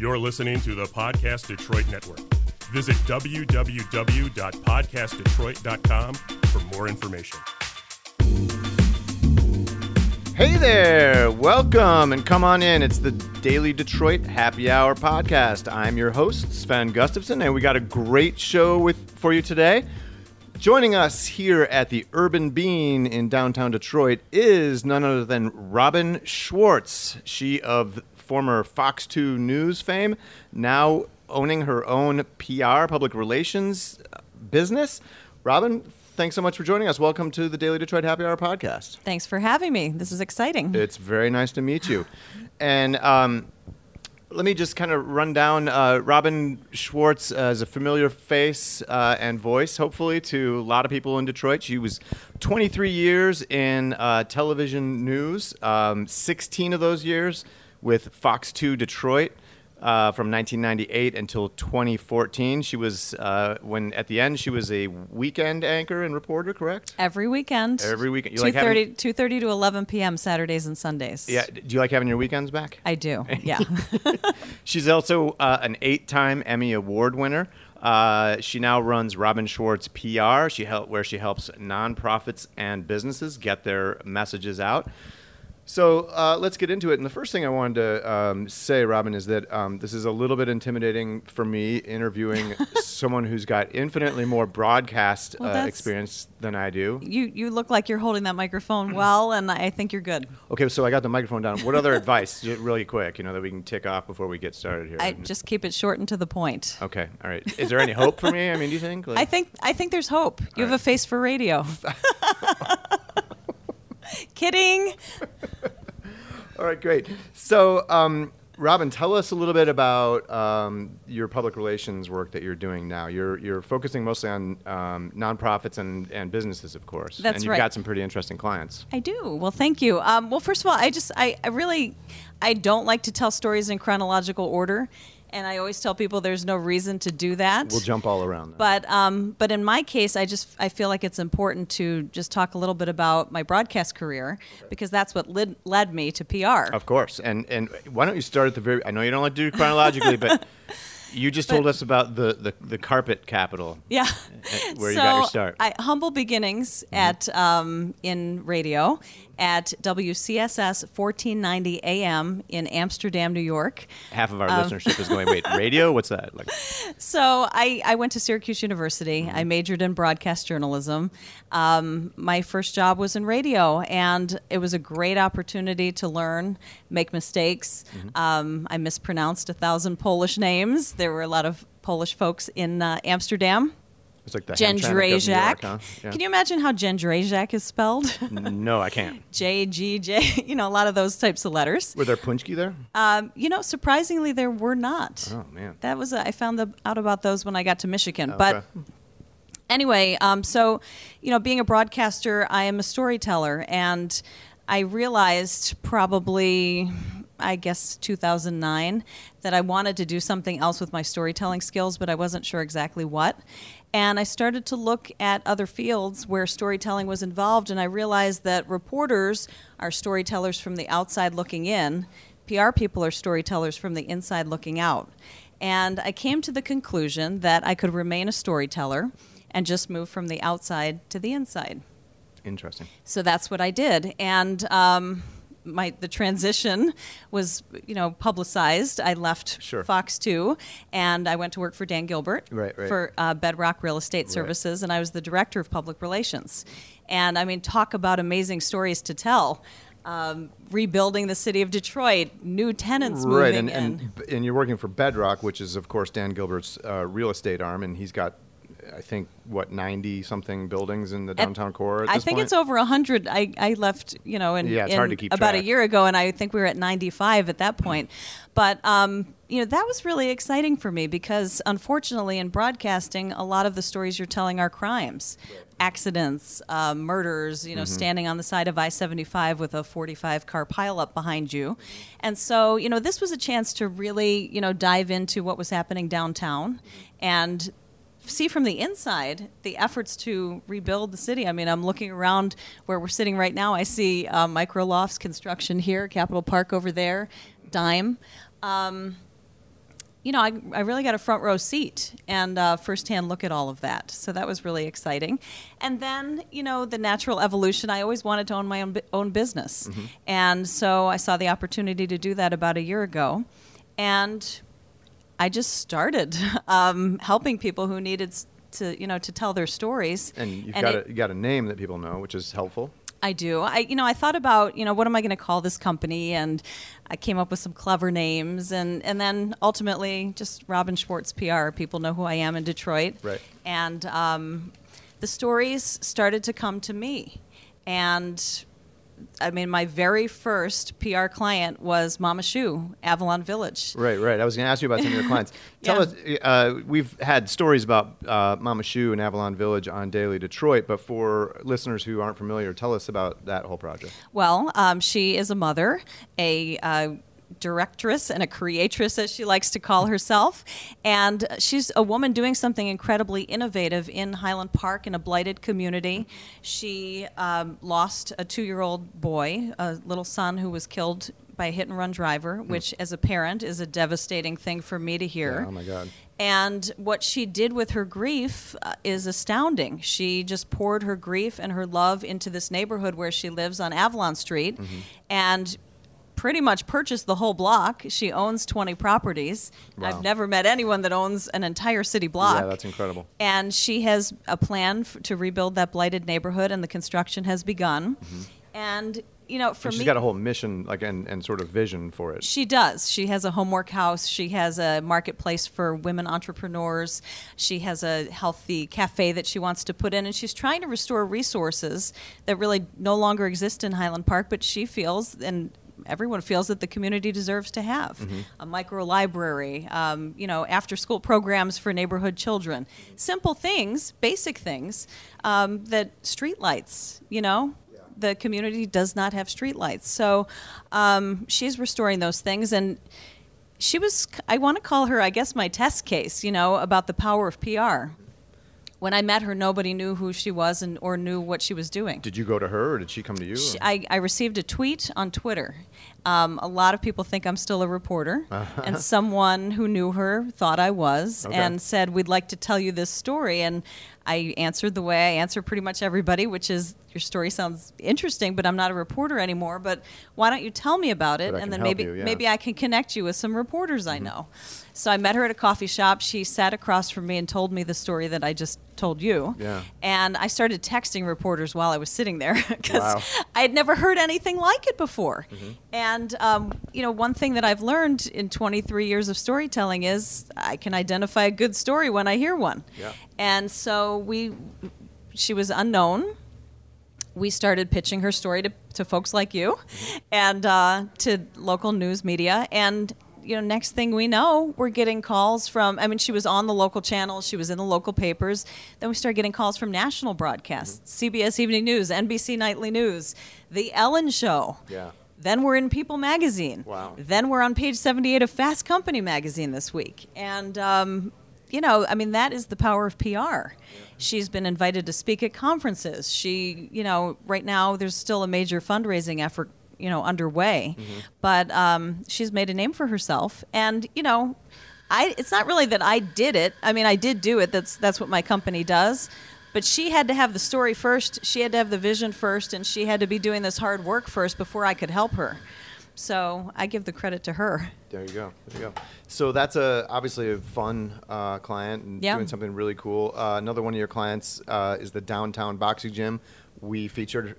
You're listening to the Podcast Detroit Network. Visit www.podcastdetroit.com for more information. Hey there, welcome and come on in. It's the Daily Detroit Happy Hour podcast. I'm your host, Sven Gustafson, and we got a great show for you today. Joining us here at the Urban Bean in downtown Detroit is none other than Robin Schwartz. She of former Fox 2 News fame, now owning her own PR, public relations business. Robin, thanks so much for joining us. Welcome to the Daily Detroit Happy Hour podcast. Thanks for having me. This is exciting. It's very nice to meet you. And let me just kind of run down Robin Schwartz as a familiar face and voice, hopefully, to a lot of people in Detroit. She was 23 years in television news, 16 of those years with Fox 2 Detroit. From 1998 until 2014. She was, at the end, she was a weekend anchor and reporter, correct? Every weekend. Every weekend. 2:30 to 11 p.m. Saturdays and Sundays. Yeah. Do you like having your weekends back? I do, yeah. She's also an 8-time Emmy Award winner. She now runs Robin Schwartz PR, where she helps nonprofits and businesses get their messages out. So let's get into it. And the first thing I wanted to say, Robin, is that this is a little bit intimidating for me, interviewing someone who's got infinitely more broadcast experience than I do. You look like you're holding that microphone well, and I think you're good. Okay, so I got the microphone down. What other advice, really quick, that we can tick off before we get started here? I just keep it short and to the point. Okay, all right. Is there any hope for me? I mean, do you think? I think there's hope. You have a face for radio. Kidding. All right, great. So, Robin, tell us a little bit about your public relations work that you're doing now. You're focusing mostly on nonprofits and businesses, of course. That's right. And you've got some pretty interesting clients. I do. Well, thank you. Well, first of all, I don't like to tell stories in chronological order. And I always tell people there's no reason to do that. We'll jump all around that. But in my case, I feel like it's important to just talk a little bit about my broadcast career, because that's what led me to PR. Of course. And why don't you start at the very... I know you don't like to do it chronologically, but... You just told us about the carpet capital. Yeah. Where you got your start. Humble beginnings at in radio at WCSS 1490 AM in Amsterdam, New York. Half of our listenership is going, wait, radio? What's that? So I went to Syracuse University. I majored in broadcast journalism. My first job was in radio, and it was a great opportunity to learn, make mistakes. I mispronounced 1,000 Polish names. There were a lot of Polish folks in Amsterdam. It's like the Jędrzejczak. Huh? Yeah. Can you imagine how Jędrzejczak is spelled? No, I can't. J-G-J, a lot of those types of letters. Were there Punchki there? Surprisingly, there were not. Oh, man. That was I found out about those when I got to Michigan. Okay. But anyway, being a broadcaster, I am a storyteller, and I realized probably... 2009, that I wanted to do something else with my storytelling skills, but I wasn't sure exactly what. And I started to look at other fields where storytelling was involved, and I realized that reporters are storytellers from the outside looking in. PR people are storytellers from the inside looking out. And I came to the conclusion that I could remain a storyteller and just move from the outside to the inside. Interesting. So that's what I did. And the transition was, publicized. I left Fox 2, and I went to work for Dan Gilbert for Bedrock Real Estate Services, and I was the director of public relations. And talk about amazing stories to tell. Rebuilding the city of Detroit, new tenants moving in. And you're working for Bedrock, which is, of course, Dan Gilbert's real estate arm, and he's got, I think, 90-something buildings in the downtown core at this point? I think it's over 100. I left, it's hard to keep about track. A year ago, and I think we were at 95 at that point. But, that was really exciting for me because, unfortunately, in broadcasting, a lot of the stories you're telling are crimes. Accidents, murders, standing on the side of I-75 with a 45-car pileup behind you. And so, this was a chance to really, dive into what was happening downtown and see from the inside the efforts to rebuild the city. I'm looking around where we're sitting right now. I see Microlofts construction here, Capitol Park over there, Dime. I really got a front row seat and firsthand look at all of that. So that was really exciting. And then, the natural evolution, I always wanted to own my own business. And so I saw the opportunity to do that about a year ago. And I just started helping people who needed to tell their stories. And you got a name that people know, which is helpful. I do. I thought about, what am I going to call this company? And I came up with some clever names. And then ultimately, just Robin Schwartz PR. People know who I am in Detroit. Right. And the stories started to come to me. And my very first PR client was Mama Shu, Avalon Village. Right. I was going to ask you about some of your clients. Tell us, we've had stories about Mama Shu and Avalon Village on Daily Detroit, but for listeners who aren't familiar, tell us about that whole project. Well, she is a mother, a directress and a creatress, as she likes to call herself. And she's a woman doing something incredibly innovative in Highland Park in a blighted community. She lost a 2-year-old boy, a little son who was killed by a hit-and-run driver, which as a parent is a devastating thing for me to hear. Yeah, oh, my God. And what she did with her grief is astounding. She just poured her grief and her love into this neighborhood where she lives on Avalon Street. And pretty much purchased the whole block. She owns 20 properties. Wow. I've never met anyone that owns an entire city block. Yeah, that's incredible. And she has a plan to rebuild that blighted neighborhood, and the construction has begun. And, for me... She's got a whole mission and sort of vision for it. She does. She has a homework house. She has a marketplace for women entrepreneurs. She has a healthy cafe that she wants to put in. And she's trying to restore resources that really no longer exist in Highland Park, but she feels, and everyone feels, that the community deserves to have. A micro library, after school programs for neighborhood children. Simple things, basic things, that streetlights, the community does not have streetlights. So she's restoring those things. And she was, I want to call her, I guess, my test case, about the power of PR. When I met her, nobody knew who she was or knew what she was doing. Did you go to her, or did she come to you? I received a tweet on Twitter. A lot of people think I'm still a reporter, and someone who knew her thought I was, and said, we'd like to tell you this story. And I answered the way I answer pretty much everybody, which is, your story sounds interesting, but I'm not a reporter anymore. But why don't you tell me about it? And then maybe I can connect you with some reporters I know. So I met her at a coffee shop. She sat across from me and told me the story that I just told you. Yeah. And I started texting reporters while I was sitting there because I had never heard anything like it before. And, one thing that I've learned in 23 years of storytelling is I can identify a good story when I hear one. Yeah. And so she was unknown. We started pitching her story to folks like you and to local news media. And next thing we know, we're getting calls from, she was on the local channel, she was in the local papers. Then we started getting calls from national broadcasts, CBS Evening News, NBC Nightly News, The Ellen Show. Yeah. Then we're in People Magazine. Wow. Then we're on page 78 of Fast Company Magazine this week. And, that is the power of PR. Yeah. She's been invited to speak at conferences. She, right now there's still a major fundraising effort underway. But she's made a name for herself. And, it's not really that I did it. I did do it. That's what my company does. But she had to have the story first. She had to have the vision first. And she had to be doing this hard work first before I could help her. So I give the credit to her. There you go. So that's obviously a fun client and doing something really cool. Another one of your clients is the Downtown Boxing Gym. We featured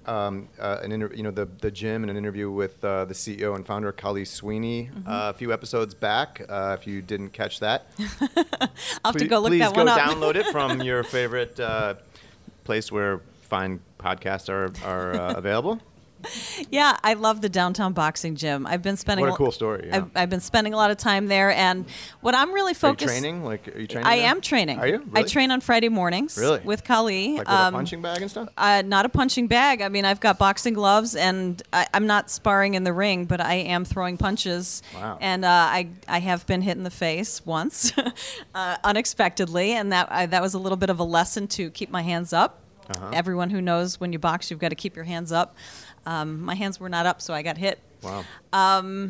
the gym in an interview with the CEO and founder, Kali Sweeney, a few episodes back. If you didn't catch that, I'll have to go look that one up. Please go download it from your favorite place where fine podcasts are available. Yeah, I love the Downtown Boxing Gym. I've been spending what a cool story. Yeah. I've been spending a lot of time there, and what I'm really focused. Are you training? Are you training? I there? am training. Are you? Really? I train on Friday mornings. Really? With Kali. Like with a punching bag and stuff? Not a punching bag. I've got boxing gloves, and I'm not sparring in the ring, but I am throwing punches. Wow. And I have been hit in the face once, unexpectedly, and that was a little bit of a lesson to keep my hands up. Everyone who knows when you box, you've got to keep your hands up. My hands were not up, so I got hit. Wow.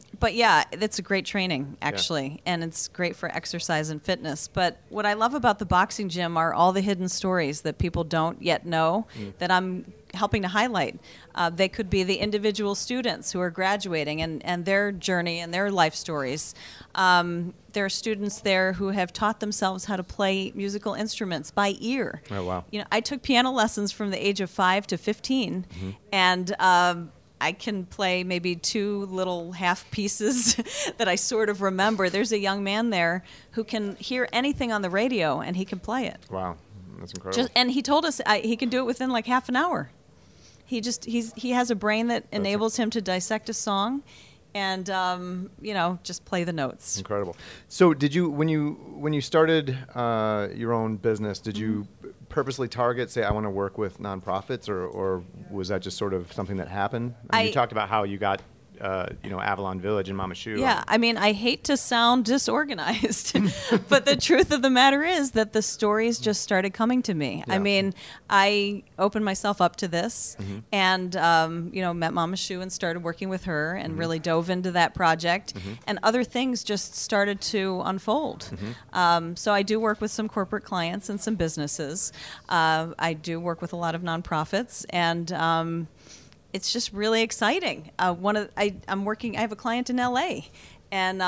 But yeah, it's a great training, actually, and it's great for exercise and fitness. But what I love about the boxing gym are all the hidden stories that people don't yet know that I'm helping to highlight. They could be the individual students who are graduating and their journey and their life stories. There are students there who have taught themselves how to play musical instruments by ear. Oh, wow. You know, I took piano lessons from the age of 5 to 15, and I can play maybe 2 little half pieces that I sort of remember. There's a young man there who can hear anything on the radio, and he can play it. Wow, that's incredible. And he told us he can do it within like half an hour. He has a brain that enables him to dissect a song, and just play the notes. Incredible. So, did you when you started your own business, did you purposely target, say, I want to work with nonprofits, or was that just sort of something that happened? I mean, you talked about how you got Avalon Village and Mama Shu. Yeah, I mean, I hate to sound disorganized, but the truth of the matter is that the stories just started coming to me. Yeah. I mean, I opened myself up to this and, met Mama Shu and started working with her and really dove into that project. And other things just started to unfold. So I do work with some corporate clients and some businesses. I do work with a lot of nonprofits, and it's just really exciting. I have a client in LA, and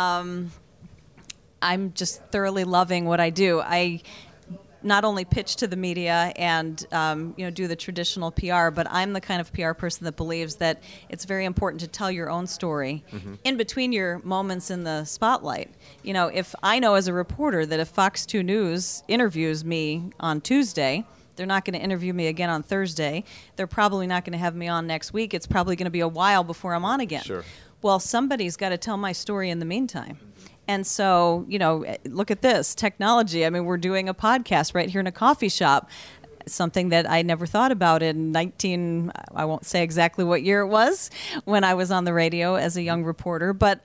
I'm just thoroughly loving what I do. I not only pitch to the media and do the traditional PR, but I'm the kind of PR person that believes that it's very important to tell your own story in between your moments in the spotlight. You know, if I know as a reporter that if Fox 2 News interviews me on Tuesday, they're not going to interview me again on Thursday. They're probably not going to have me on next week. It's probably going to be a while before I'm on again. Sure. Well, somebody's got to tell my story in the meantime. And so, look at this technology. I mean, we're doing a podcast right here in a coffee shop, something that I never thought about in I won't say exactly what year it was, when I was on the radio as a young reporter. But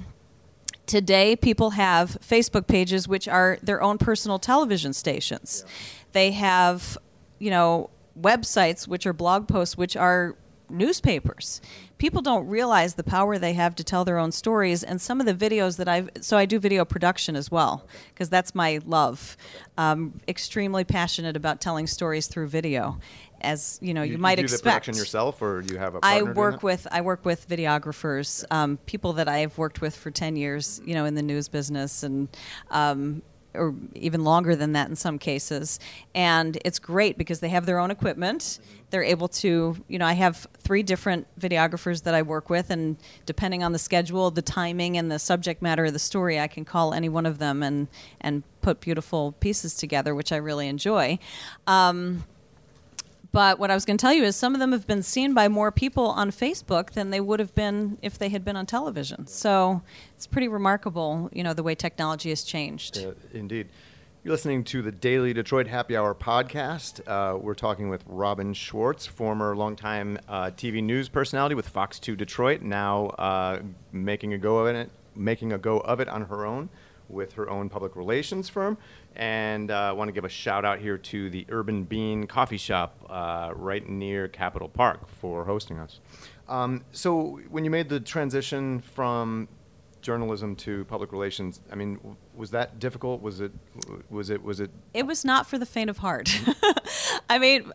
today, people have Facebook pages, which are their own personal television stations. Yeah. They have, websites, which are blog posts, which are newspapers. People don't realize the power they have to tell their own stories. And some of the videos that so I do video production as well, because that's my love. Extremely passionate about telling stories through video. As you might expect. You do the production yourself, or do you have a partner? I work with videographers, people that I've worked with for 10 years, in the news business, and or even longer than that in some cases. And it's great because they have their own equipment. They're able to, I have 3 different videographers that I work with, and depending on the schedule, the timing, and the subject matter of the story, I can call any one of them and put beautiful pieces together, which I really enjoy. But what I was going to tell you is some of them have been seen by more people on Facebook than they would have been if they had been on television. So it's pretty remarkable, the way technology has changed. Indeed. You're listening to the Daily Detroit Happy Hour podcast. We're talking with Robin Schwartz, former longtime TV news personality with Fox 2 Detroit, now making a go of it on her own with her own public relations firm. And I want to give a shout out here to the Urban Bean Coffee Shop right near Capitol Park for hosting us. So when you made the transition from journalism to public relations, I mean, was that difficult? Was it? It was not for the faint of heart. I mean,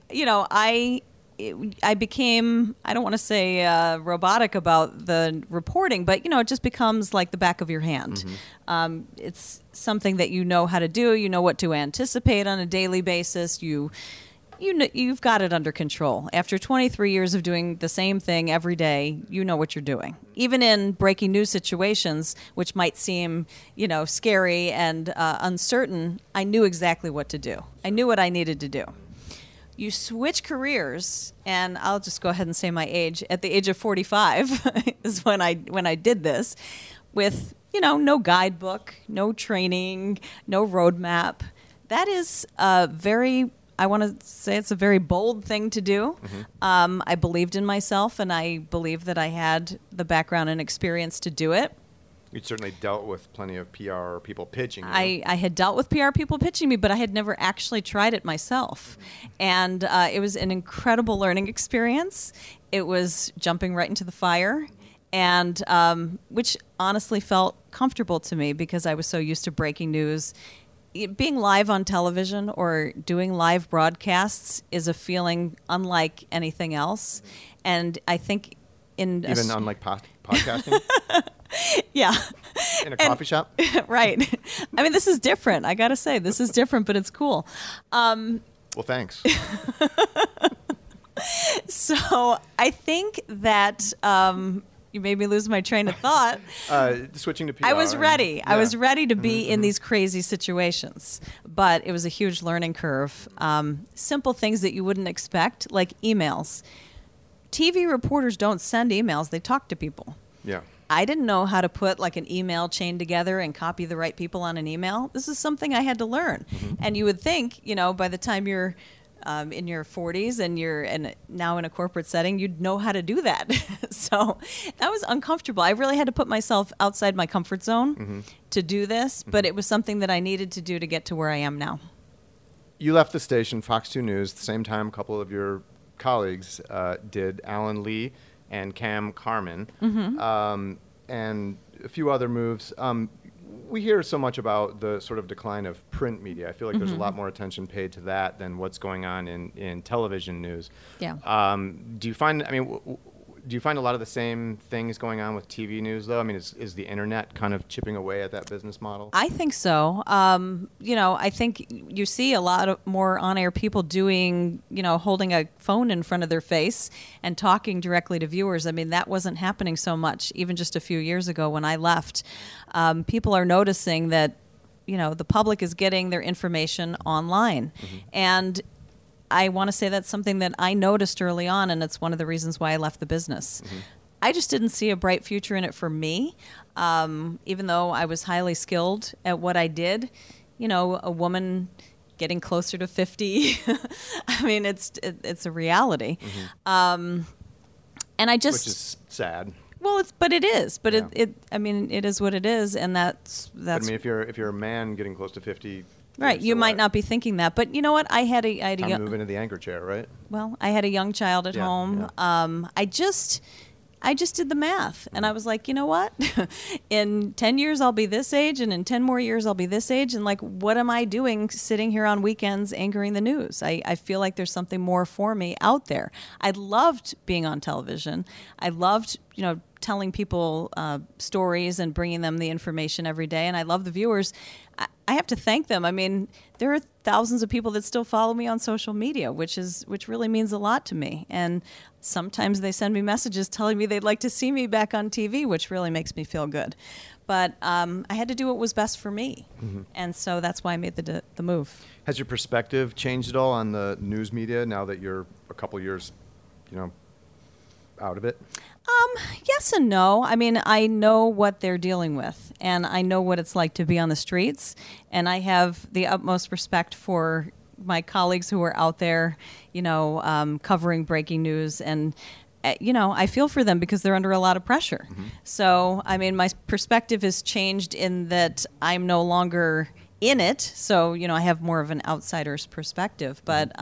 I became, I don't want to say robotic about the reporting, but, it just becomes like the back of your hand. It's something that you know how to do. You know what to anticipate on a daily basis. You've got it under control. After 23 years of doing the same thing every day, you know what you're doing. Even in breaking news situations, which might seem, scary and uncertain, I knew exactly what to do. I knew what I needed to do. You switch careers, and I'll just go ahead and say my age. At the age of 45 is when I did this, with no guidebook, no training, no roadmap. That is I want to say it's a very bold thing to do. I believed in myself, and I believed that I had the background and experience to do it. You'd certainly dealt with plenty of PR people pitching you. I had dealt with PR people pitching me, but I had never actually tried it myself. And it was an incredible learning experience. It was jumping right into the fire. and which honestly felt comfortable to me because I was so used to breaking news. Being live on television or doing live broadcasts is a feeling unlike anything else, and I think Even unlike podcasting? yeah. In a coffee shop? Right. I mean, this is different. I got to say, this is different, but it's cool. Well, thanks. So I think that you made me lose my train of thought. Switching to PR. I was ready. Yeah. I was ready to be in these crazy situations, but it was a huge learning curve. Simple things that you wouldn't expect, like emails. TV reporters don't send emails. They talk to people. Yeah. I didn't know how to put like an email chain together and copy the right people on an email. This is something I had to learn. And you would think, by the time you're in your 40s and you're now in a corporate setting, you'd know how to do that. So that was uncomfortable. I really had to put myself outside my comfort zone to do this, but it was something that I needed to do to get to where I am now. You left the station, Fox 2 News, the same time a couple of your colleagues did, Alan Lee and Cam Carmen, and a few other moves. We hear so much about the sort of decline of print media. I feel like there's a lot more attention paid to that than what's going on in television news. Yeah. Do you find, do you find a lot of the same things going on with TV news, though? I mean, is the internet kind of chipping away at that business model? I think so. I think you see a lot of more on-air people doing, holding a phone in front of their face and talking directly to viewers. I mean, that wasn't happening so much even just a few years ago when I left. People are noticing that, the public is getting their information online. And I want to say that's something that I noticed early on, and it's one of the reasons why I left the business. I just didn't see a bright future in it for me, even though I was highly skilled at what I did. A woman getting closer to 50, I mean, it's a reality. And I just... Which is sad. Well, it is. But Yeah. it is what it is, and that's. But, if you're a man getting close to 50. Right, you might not be thinking that, but you know what? I had a Time to young, move into the anchor chair, right? well, I had a young child at home. Yeah. I just did the math, and I was like, you know what? In 10 years, I'll be this age, and in 10 more years, I'll be this age. And like, what am I doing sitting here on weekends anchoring the news? I feel like there's something more for me out there. I loved being on television. I loved, telling people stories and bringing them the information every day. And I love the viewers. I have to thank them. I mean, there are thousands of people that still follow me on social media, which really means a lot to me. And sometimes they send me messages telling me they'd like to see me back on TV, which really makes me feel good. But I had to do what was best for me. And so that's why I made the move. Has your perspective changed at all on the news media now that you're a couple years, out of it? Yes and no. I mean, I know what they're dealing with, and I know what it's like to be on the streets, and I have the utmost respect for my colleagues who are out there, covering breaking news, and I feel for them because they're under a lot of pressure. So, I mean, my perspective has changed in that I'm no longer in it, so, I have more of an outsider's perspective, but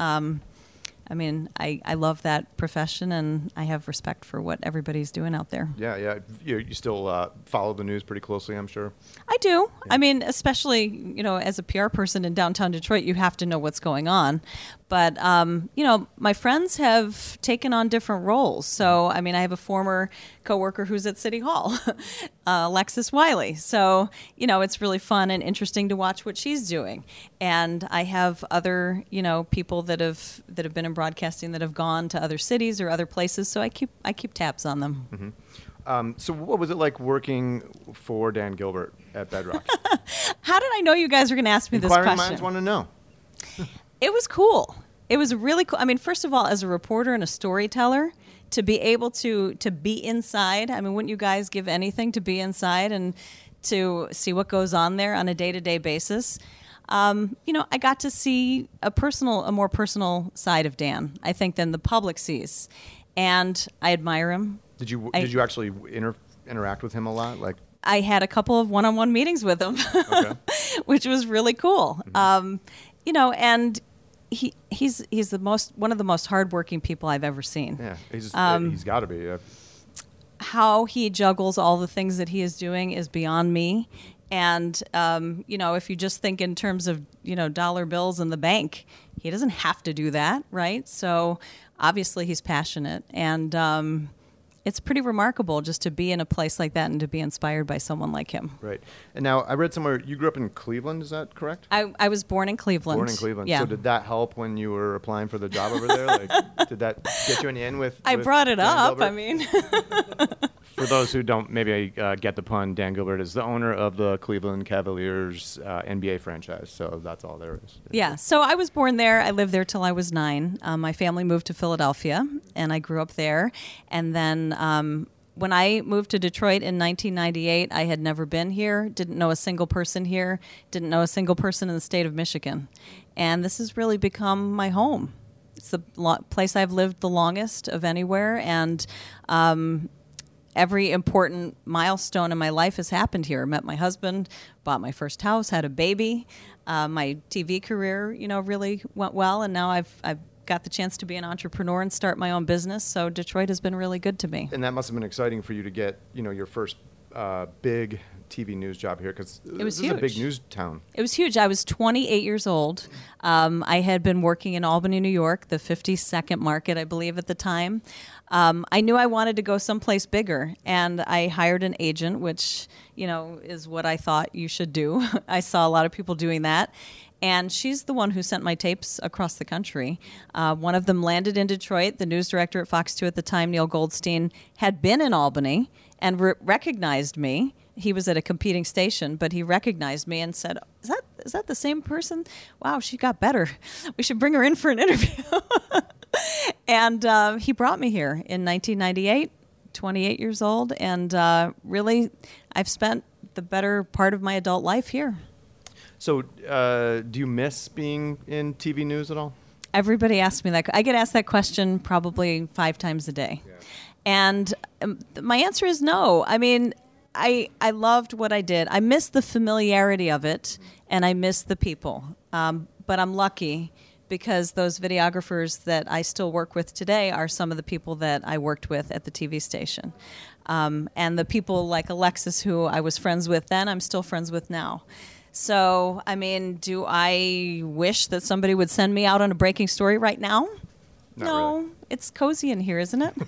I love that profession, and I have respect for what everybody's doing out there. Yeah. You still follow the news pretty closely, I'm sure. I do. Yeah. I mean, especially, as a PR person in downtown Detroit, you have to know what's going on. But, my friends have taken on different roles. So, I mean, I have a former coworker who's at City Hall, Alexis Wiley. So, it's really fun and interesting to watch what she's doing. And I have other, people that have been in broadcasting that have gone to other cities or other places. So I keep tabs on them. So what was it like working for Dan Gilbert at Bedrock? How did I know you guys were going to ask me this Inquiring question? minds want to know. It was cool. It was really cool. I mean, first of all, as a reporter and a storyteller, to be able to be inside. I mean, wouldn't you guys give anything to be inside and to see what goes on there on a day-to-day basis? I got to see a more personal side of Dan, I think, than the public sees, and I admire him. Did you actually interact with hhim a lot? Like, I had a couple of one-on-one meetings with him, okay. which was really cool. And he's one of the most hardworking people I've ever seen. Yeah, he's got to be. how he juggles all the things that he is doing is beyond me. And, if you just think in terms of, dollar bills in the bank, he doesn't have to do that, right? So obviously he's passionate. And it's pretty remarkable just to be in a place like that and to be inspired by someone like him. Right. And now I read somewhere you grew up in Cleveland, is that correct? I was born in Cleveland. Born in Cleveland. Yeah. So did that help when you were applying for the job over there? Like, did that get you any in with I brought it Dan up. Gilbert? I mean... For those who don't maybe get the pun, Dan Gilbert is the owner of the Cleveland Cavaliers NBA franchise. So that's all there is. Yeah. So I was born there. I lived there till I was 9. My family moved to Philadelphia, and I grew up there. And then when I moved to Detroit in 1998, I had never been here, didn't know a single person here, didn't know a single person in the state of Michigan. And this has really become my home. It's the place I've lived the longest of anywhere. And every important milestone in my life has happened here. Met my husband, bought my first house, had a baby. My TV career, really went well, and now I've got the chance to be an entrepreneur and start my own business. So Detroit has been really good to me. And that must have been exciting for you to get, your first big TV news job here, because this is a big news town. It was huge. I was 28 years old. I had been working in Albany, New York, the 52nd market, I believe, at the time. I knew I wanted to go someplace bigger, and I hired an agent, which, is what I thought you should do. I saw a lot of people doing that. And she's the one who sent my tapes across the country. One of them landed in Detroit. The news director at Fox 2 at the time, Neil Goldstein, had been in Albany and recognized me. He was at a competing station, but he recognized me and said, is that the same person? Wow, she got better. We should bring her in for an interview. And he brought me here in 1998, 28 years old. And really, I've spent the better part of my adult life here. So do you miss being in TV news at all? Everybody asks me that. I get asked that question probably 5 times a day. Yeah. And my answer is no. I mean, I loved what I did. I miss the familiarity of it, and I miss the people. But I'm lucky because those videographers that I still work with today are some of the people that I worked with at the TV station. And the people like Alexis, who I was friends with then, I'm still friends with now. So, I mean, do I wish that somebody would send me out on a breaking story right now? No. Really. It's cozy in here, isn't it?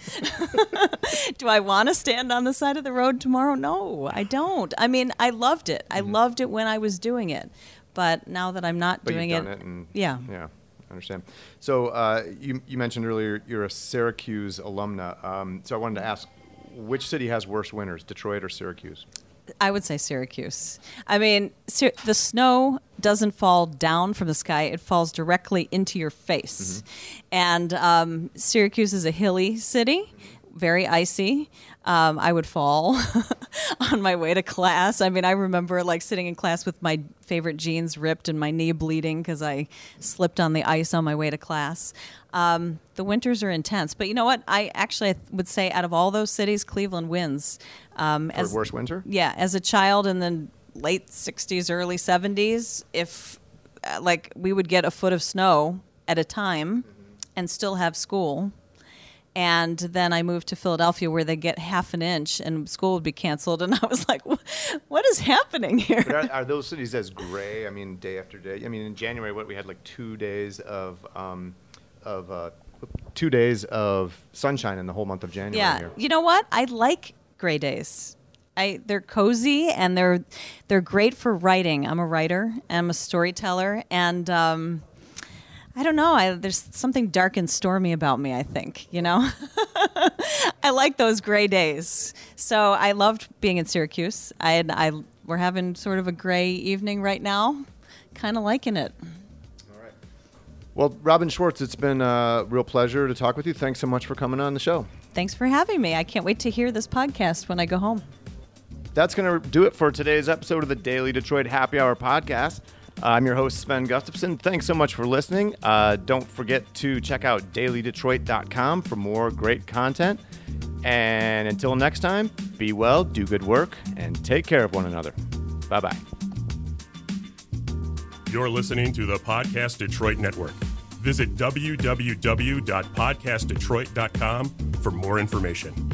Do I want to stand on the side of the road tomorrow? No, I don't. I mean, I loved it. I loved it when I was doing it. But now that I'm not doing it. Yeah. Yeah, I understand. So you mentioned earlier you're a Syracuse alumna. So I wanted to ask, which city has worse winters, Detroit or Syracuse? I would say Syracuse. I mean, the snow doesn't fall down from the sky. It falls directly into your face. Mm-hmm. And Syracuse is a hilly city, very icy. I would fall on my way to class. I mean, I remember sitting in class with my favorite jeans ripped and my knee bleeding because I slipped on the ice on my way to class. The winters are intense. But you know what? I would say out of all those cities, Cleveland wins. For worst winter? Yeah. As a child in the late 60s, early 70s, if we would get a foot of snow at a time and still have school. And then I moved to Philadelphia where they get half an inch and school would be canceled. And I was like, what is happening here? But are those cities as gray? I mean, day after day? I mean, in January, we had 2 days of 2 days of sunshine in the whole month of January. Yeah. Here. You know what? I like gray days. They're cozy and they're great for writing. I'm a writer. I'm a storyteller. And I don't know. There's something dark and stormy about me, I think, I like those gray days. So I loved being in Syracuse. We're having sort of a gray evening right now. Kind of liking it. All right. Well, Robin Schwartz, it's been a real pleasure to talk with you. Thanks so much for coming on the show. Thanks for having me. I can't wait to hear this podcast when I go home. That's going to do it for today's episode of the Daily Detroit Happy Hour podcast. I'm your host, Sven Gustafson. Thanks so much for listening. Don't forget to check out dailydetroit.com for more great content. And until next time, be well, do good work, and take care of one another. Bye-bye. You're listening to the Podcast Detroit Network. Visit www.podcastdetroit.com for more information.